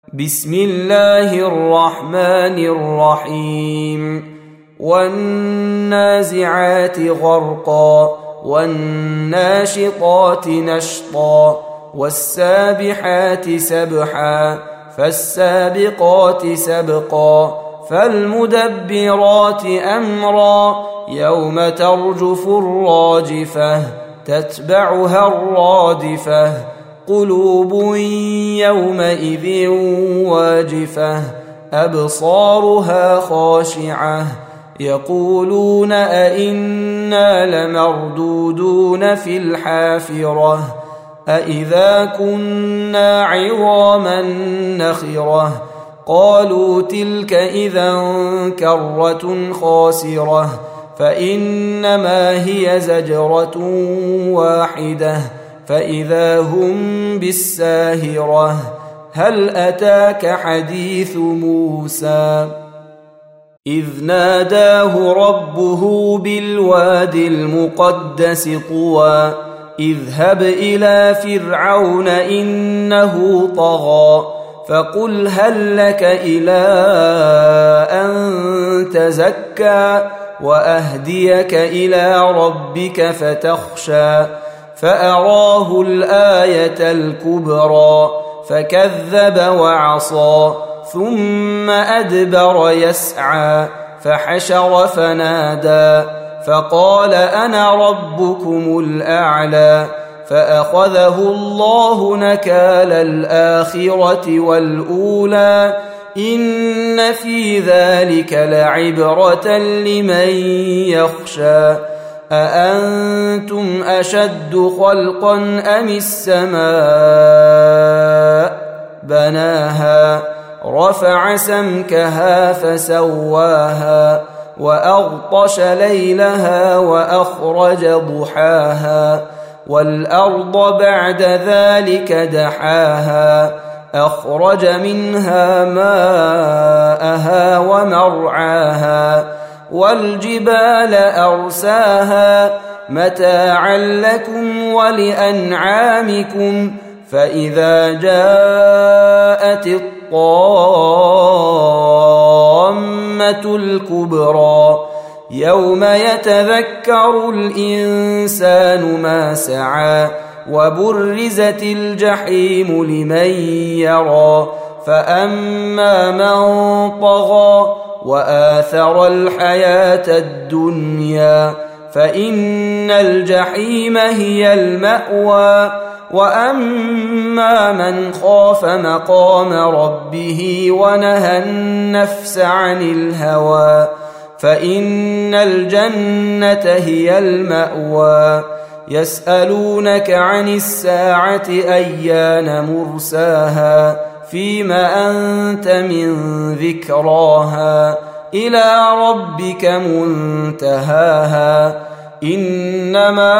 بسم الله الرحمن الرحيم والنازعات غرقا والناشطات نشطا والسابحات سبحا فالسابقات سبقا فالمدبرات أمرا يوم ترجف الراجفة تتبعها الرادفة قلوب يومئذ واجفة أبصارها خاشعة يقولون أئنا لمردودون في الحافرة أئذا كنا عظاما نخرة قالوا تلك إذا كرة خاسرة فإنما هي زجرة واحدة فإذا هم بالساهرة هل أتاك حديث موسى إذ ناداه ربه بالوادي المقدس طوى اذهب إلى فرعون إنه طغى فقل هل لك إلى أن تزكى وأهديك إلى ربك فتخشى فأراه الآية الكبرى فكذب وعصى ثم أدبر يسعى فحشر فنادى فقال أنا ربكم الأعلى فأخذه الله نكال الآخرة والأولى إن في ذلك لعبرة لمن يخشى أأنتم أشد خلقا أم السماء بناها رفع سمكها فسواها وأغطش ليلها وأخرج ضحاها والأرض بعد ذلك دحاها أخرج منها ماءها ومرعاها والجبال أرساها متاعا لكم ولأنعامكم فإذا جاءت الطامة الكبرى يوم يتذكر الإنسان ما سعى وبرزت الجحيم لمن يرى فأما من طغى وآثر الحياة الدنيا فإن الجحيم هي المأوى وأما من خاف مقام ربه ونهى النفس عن الهوى فإن الجنة هي المأوى يسألونك عن الساعة أيان مرساها فيما أنت من ذكراها إلى ربك منتهاها إنما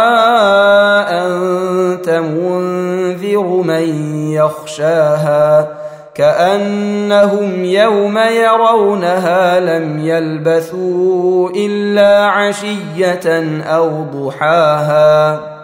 أنت منذر من يخشاها كأنهم يوم يرونها لم يلبثوا إلا عشية أو ضحاها